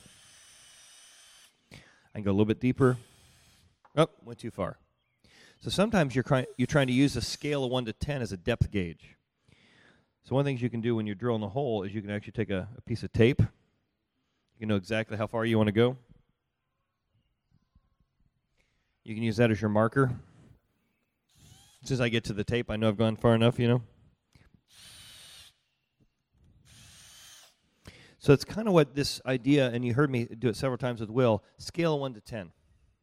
I can go a little bit deeper. Oh, went too far. So sometimes you're, cry- you're trying to use a scale of one to ten as a depth gauge. So one of the things you can do when you're drilling a hole is you can actually take a, a piece of tape. You can know exactly how far you want to go. You can use that as your marker. As soon as I get to the tape, I know I've gone far enough, you know. So it's kind of what this idea, and you heard me do it several times with Will, scale of one to ten.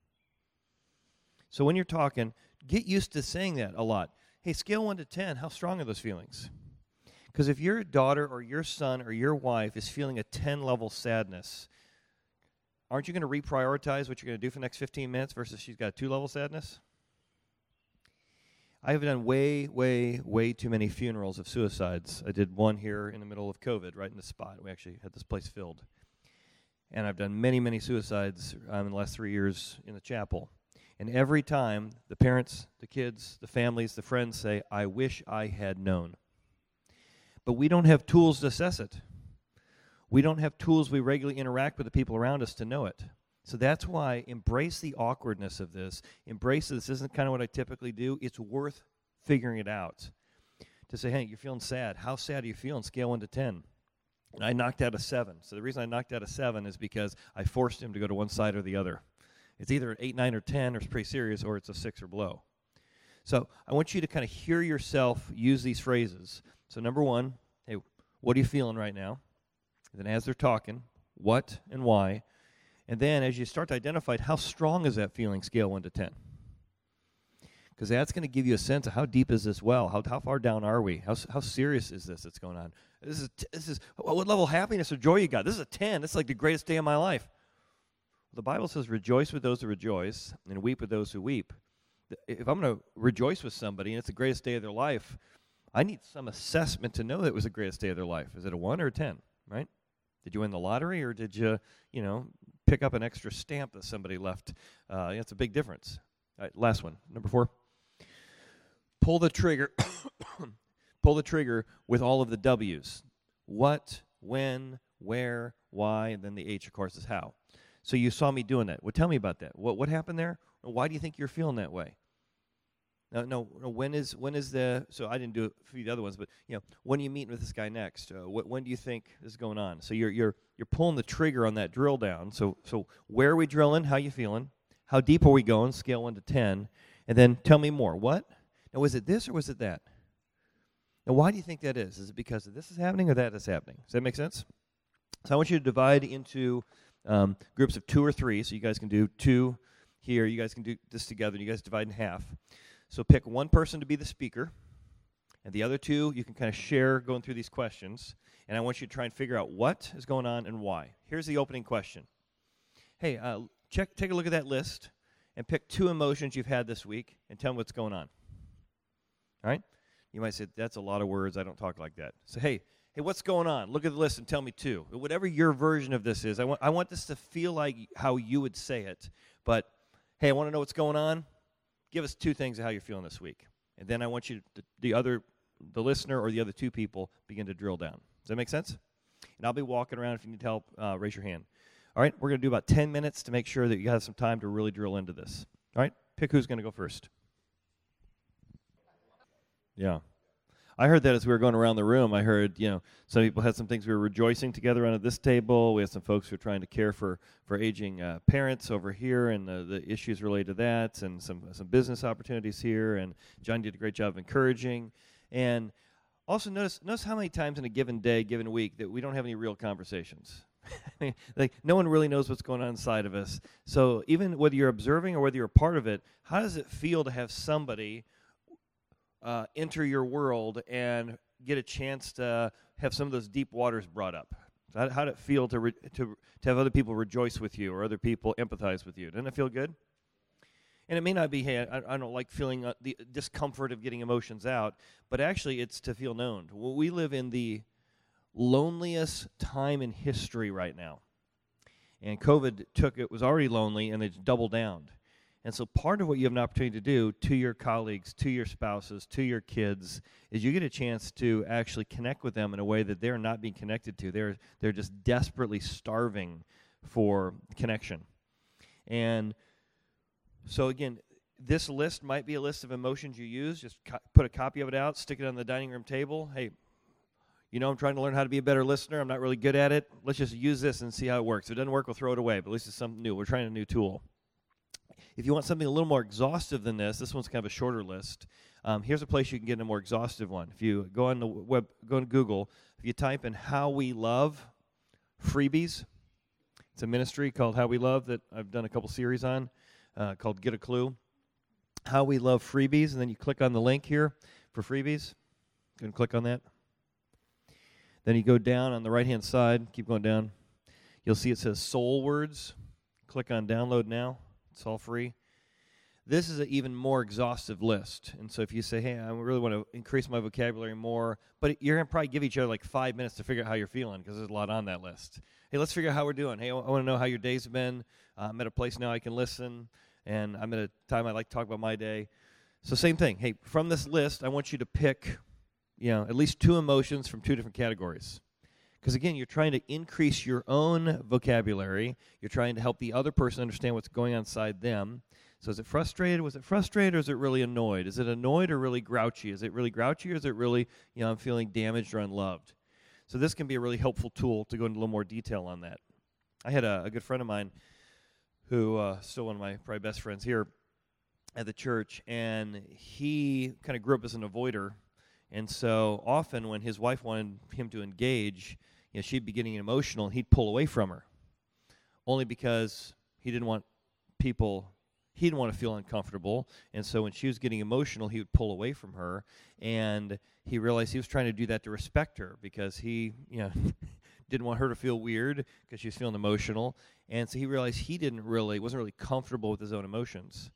So when you're talking, get used to saying that a lot. Hey, scale one to ten, how strong are those feelings? Because if your daughter or your son or your wife is feeling a ten-level sadness, aren't you going to reprioritize what you're going to do for the next fifteen minutes versus she's got a two-level sadness? I have done way, way, way too many funerals of suicides. I did one here in the middle of COVID, right in the spot. We actually had this place filled. And I've done many, many suicides um, in the last three years in the chapel. And every time, the parents, the kids, the families, the friends say, I wish I had known. But we don't have tools to assess it. We don't have tools we regularly interact with the people around us to know it. So that's why embrace the awkwardness of this. Embrace this isn't kind of what I typically do. It's worth figuring it out. To say, hey, you're feeling sad. How sad are you feeling? Scale one to ten. And I knocked out a seven. So the reason I knocked out a seven is because I forced him to go to one side or the other. It's either an eight, nine, or ten, or it's pretty serious, or it's a six or below. So I want you to kind of hear yourself use these phrases. So number one, hey, what are you feeling right now? And then as they're talking, what and why? And then as you start to identify how strong is that feeling, scale one to ten. Because that's going to give you a sense of how deep is this well? How how far down are we? How how serious is this that's going on? This is, this is what level of happiness or joy you got? This is a ten. This is like the greatest day of my life. The Bible says, rejoice with those who rejoice and weep with those who weep. If I'm going to rejoice with somebody and it's the greatest day of their life, I need some assessment to know that it was the greatest day of their life. Is it a one or a ten, right? Did you win the lottery or did you, you know, pick up an extra stamp that somebody left? Uh, that's a big difference. All right, last one, number four. Pull the trigger. Pull the trigger with all of the W's. What, when, where, why, and then the H, of course, is how. So you saw me doing that. Well, tell me about that. What what happened there? Why do you think you're feeling that way? No, no, no. When is when is the? So I didn't do it for the other ones, but you know, when are you meeting with this guy next? Uh, wh- when do you think this is going on? So you're you're you're pulling the trigger on that drill down. So so where are we drilling? How you feeling? How deep are we going? Scale one to ten, and then tell me more. What? Now was it this or was it that? Now why do you think that is? Is it because of this is happening or that is happening? Does that make sense? So I want you to divide into um, groups of two or three. So you guys can do two here. You guys can do this together. You guys divide in half. So pick one person to be the speaker, and the other two you can kind of share going through these questions. And I want you to try and figure out what is going on and why. Here's the opening question. Hey, uh, check, take a look at that list and pick two emotions you've had this week and tell me what's going on. All right? You might say, that's a lot of words. I don't talk like that. So, hey, hey, what's going on? Look at the list and tell me two. Whatever your version of this is, I want, I want this to feel like how you would say it. But, hey, I want to know what's going on. Give us two things of how you're feeling this week. And then I want you to, the other, the listener or the other two people, begin to drill down. Does that make sense? And I'll be walking around. If you need help, uh, raise your hand. All right, we're going to do about ten minutes to make sure that you have some time to really drill into this. All right, pick who's going to go first. Yeah. I heard that as we were going around the room. I heard, you know, some people had some things we were rejoicing together around at this table. We had some folks who were trying to care for, for aging uh, parents over here and uh, the issues related to that, and some some business opportunities here. And John did a great job of encouraging. And also notice notice how many times in a given day, given week, that we don't have any real conversations. I mean, like, no one really knows what's going on inside of us. So even whether you're observing or whether you're a part of it, how does it feel to have somebody Uh, enter your world and get a chance to have some of those deep waters brought up? How, how did it feel to, re, to to have other people rejoice with you or other people empathize with you? Doesn't it feel good? And it may not be, hey, I, I don't like feeling uh, the discomfort of getting emotions out, but actually it's to feel known. Well, we live in the loneliest time in history right now. And COVID took, it was already lonely, and it's doubled down. And so part of what you have an opportunity to do to your colleagues, to your spouses, to your kids, is you get a chance to actually connect with them in a way that they're not being connected to. They're they're just desperately starving for connection. And so again, this list might be a list of emotions you use. Just co- put a copy of it out, stick it on the dining room table. Hey, you know, I'm trying to learn how to be a better listener. I'm not really good at it. Let's just use this and see how it works. If it doesn't work, we'll throw it away, but at least it's something new. We're trying a new tool. If you want something a little more exhaustive than this, this one's kind of a shorter list. Um, here's a place you can get a more exhaustive one. If you go on the web, go on Google, if you type in How We Love Freebies, it's a ministry called How We Love that I've done a couple series on uh, called Get a Clue. How We Love Freebies, and then you click on the link here for freebies. You can click on that. Then you go down on the right-hand side, keep going down. You'll see it says Soul Words. Click on Download Now. It's all free. This is an even more exhaustive list. And so if you say, hey, I really want to increase my vocabulary more, but you're going to probably give each other like five minutes to figure out how you're feeling because there's a lot on that list. Hey, let's figure out how we're doing. Hey, I want to know how your day's been. Uh, I'm at a place now I can listen, and I'm at a time I like to talk about my day. So same thing. Hey, from this list, I want you to pick, you know, at least two emotions from two different categories. Because, again, you're trying to increase your own vocabulary. You're trying to help the other person understand what's going on inside them. So is it frustrated? Was it frustrated, or is it really annoyed? Is it annoyed or really grouchy? Is it really grouchy, or is it really, you know, I'm feeling damaged or unloved? So this can be a really helpful tool to go into a little more detail on that. I had a, a good friend of mine who, uh, still one of my probably best friends here at the church, and he kind of grew up as an avoider. And so often when his wife wanted him to engage, you know, she'd be getting emotional, and he'd pull away from her, only because he didn't want people, he didn't want to feel uncomfortable. And so when she was getting emotional, he would pull away from her, and he realized he was trying to do that to respect her because he, you know, didn't want her to feel weird because she was feeling emotional. And so he realized he didn't really, wasn't really comfortable with his own emotions.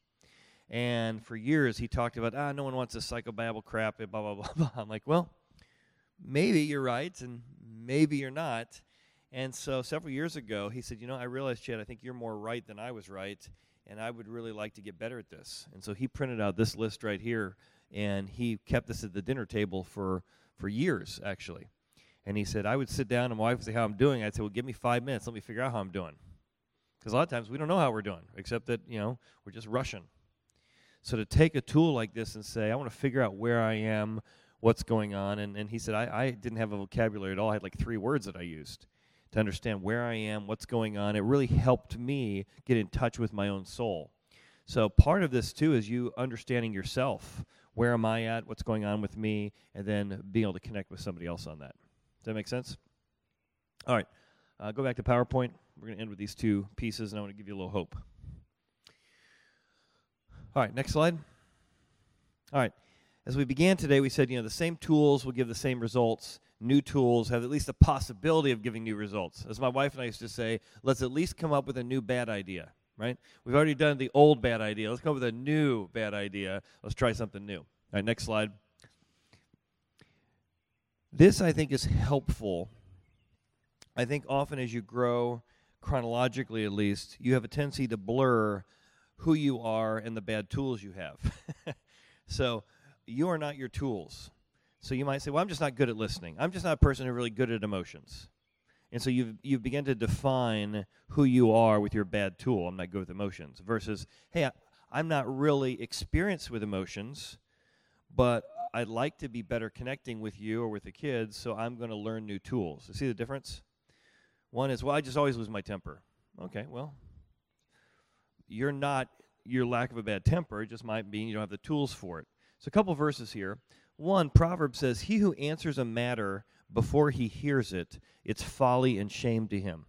And for years, he talked about, ah, no one wants this psychobabble crap, blah, blah, blah, blah. I'm like, well, maybe you're right, and maybe you're not. And so several years ago, he said, you know, I realized, Chad, I think you're more right than I was right, and I would really like to get better at this. And so he printed out this list right here, and he kept this at the dinner table for, for years, actually. And he said, I would sit down, and my wife would say how I'm doing. I'd say, well, give me five minutes. Let me figure out how I'm doing. Because a lot of times we don't know how we're doing, except that, you know, we're just rushing. So to take a tool like this and say, I want to figure out where I am, what's going on, and, and he said, I, I didn't have a vocabulary at all. I had like three words that I used to understand where I am, what's going on. It really helped me get in touch with my own soul. So part of this, too, is you understanding yourself. Where am I at, what's going on with me, and then being able to connect with somebody else on that. Does that make sense? All right, uh, go back to PowerPoint. We're going to end with these two pieces, and I want to give you a little hope. All right, next slide. All right, as we began today, we said, you know, the same tools will give the same results. New tools have at least a possibility of giving new results. As my wife and I used to say, let's at least come up with a new bad idea, right? We've already done the old bad idea. Let's come up with a new bad idea. Let's try something new. All right, next slide. This, I think, is helpful. I think often as you grow, chronologically at least, you have a tendency to blur who you are and the bad tools you have. So you are not your tools. So you might say, well, I'm just not good at listening. I'm just not a person who's really good at emotions. And so you've, you've begun to define who you are with your bad tool. I'm not good with emotions. Versus, hey, I, I'm not really experienced with emotions, but I'd like to be better connecting with you or with the kids, so I'm going to learn new tools. You see the difference? One is, well, I just always lose my temper. Okay, well, you're not your lack of a bad temper. It just might mean you don't have the tools for it. So a couple verses here. One, Proverbs says, he who answers a matter before he hears it, it's folly and shame to him.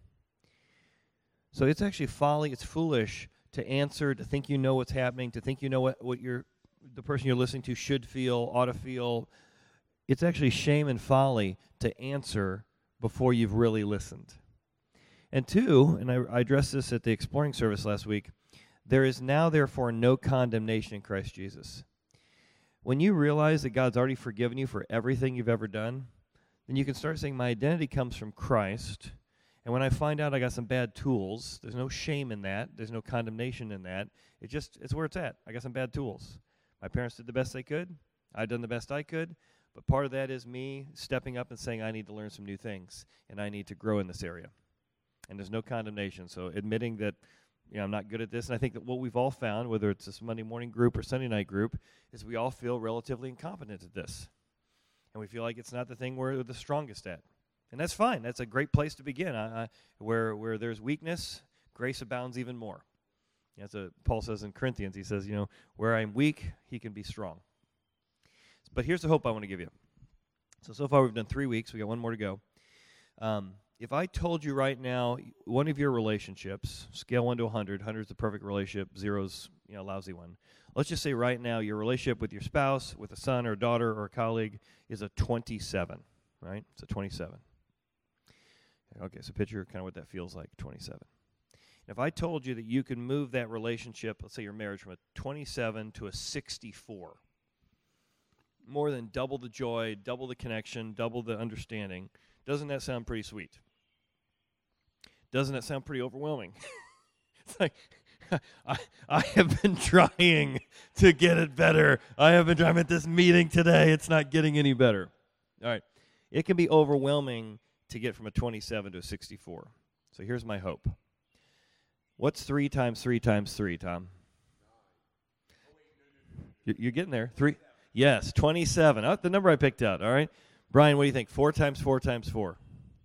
So it's actually folly, it's foolish to answer, to think you know what's happening, to think you know what, what you're, the person you're listening to should feel, ought to feel. It's actually shame and folly to answer before you've really listened. And two, and I, I addressed this at the exploring service last week, there is now therefore no condemnation in Christ Jesus. When you realize that God's already forgiven you for everything you've ever done, then you can start saying, my identity comes from Christ, and when I find out I got some bad tools, there's no shame in that, there's no condemnation in that, it just, it's where it's at. I got some bad tools. My parents did the best they could, I've done the best I could, but part of that is me stepping up and saying I need to learn some new things, and I need to grow in this area. And there's no condemnation, so admitting that, you know, I'm not good at this, and I think that what we've all found, whether it's this Monday morning group or Sunday night group, is we all feel relatively incompetent at this. And we feel like it's not the thing we're the strongest at. And that's fine. That's a great place to begin. I, I, where where there's weakness, grace abounds even more. That's what Paul says in Corinthians. He says, you know, where I'm weak, he can be strong. But here's the hope I want to give you. So, so far we've done three weeks. We got one more to go. Um, if I told you right now, one of your relationships, scale one to one hundred, one hundred is the perfect relationship, zero is, you know, a lousy one. Let's just say right now your relationship with your spouse, with a son or a daughter or a colleague is a twenty-seven, right? It's a twenty-seven. Okay, so picture kind of what that feels like, twenty-seven. If I told you that you can move that relationship, let's say your marriage, from a twenty-seven to a sixty-four, more than double the joy, double the connection, double the understanding, doesn't that sound pretty sweet? Doesn't that sound pretty overwhelming? It's like, I, I have been trying to get it better. I have been I'm at this meeting today. It's not getting any better. All right. It can be overwhelming to get from a twenty-seven to a sixty-four. So here's my hope. What's three times three times three, Tom? You're, you're getting there. Three? Yes, twenty-seven. Oh, the number I picked out. All right. Brian, what do you think? Four times four times four.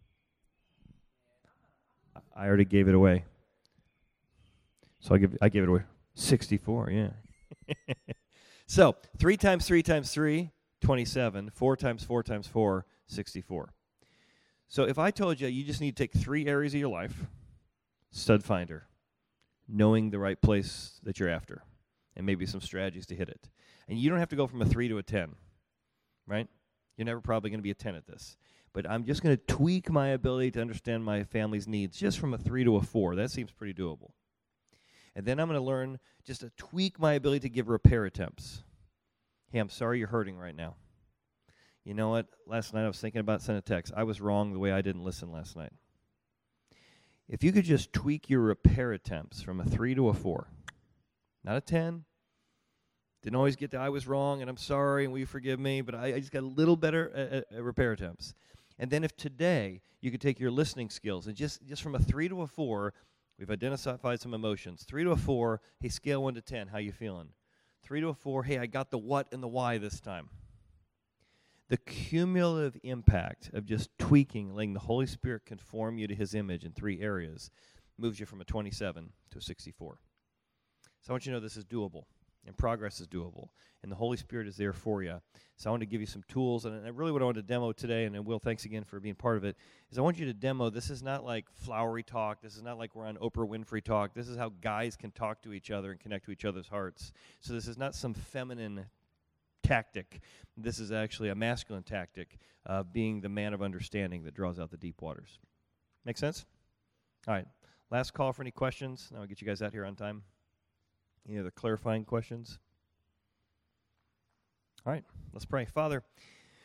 I already gave it away. So I give I gave it away. sixty-four, yeah. So three times three times three, twenty-seven. Four times four times four, sixty-four. So if I told you you just need to take three areas of your life, stud finder, knowing the right place that you're after, and maybe some strategies to hit it. And you don't have to go from a three to a ten, right? You're never probably going to be a ten at this. But I'm just going to tweak my ability to understand my family's needs just from a three to a four. That seems pretty doable. And then I'm going to learn just to tweak my ability to give repair attempts. Hey, I'm sorry you're hurting right now. You know what? Last night I was thinking about sending a text. I was wrong the way I didn't listen last night. If you could just tweak your repair attempts from a three to a four, not a ten. Didn't always get the I was wrong and I'm sorry and will you forgive me, but I, I just got a little better at, at repair attempts. And then if today you could take your listening skills and just, just from a three to a four, we've identified some emotions. Three to a four, hey, scale one to ten, how you feeling? Three to a four, hey, I got the what and the why this time. The cumulative impact of just tweaking, letting the Holy Spirit conform you to his image in three areas, moves you from a twenty-seven to a sixty-four. So I want you to know this is doable, and progress is doable, and the Holy Spirit is there for you. So I want to give you some tools, and I really what I want to demo today, and Will, thanks again for being part of it, is I want you to demo, this is not like flowery talk, this is not like we're on Oprah Winfrey talk, this is how guys can talk to each other and connect to each other's hearts. So this is not some feminine tactic. This is actually a masculine tactic of being the man of understanding that draws out the deep waters. Make sense? All right. Last call for any questions. Now I'll get you guys out here on time. Any other clarifying questions? All right. Let's pray. Father,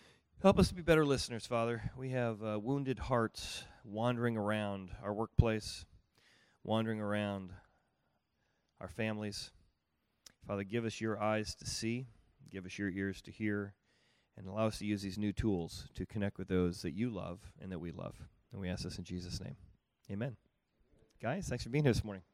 Help us to be better listeners, Father. We have uh, wounded hearts wandering around our workplace, wandering around our families. Father, give us your eyes to see, give us your ears to hear, and allow us to use these new tools to connect with those that you love and that we love. And we ask this in Jesus' name. Amen. Guys, thanks for being here this morning.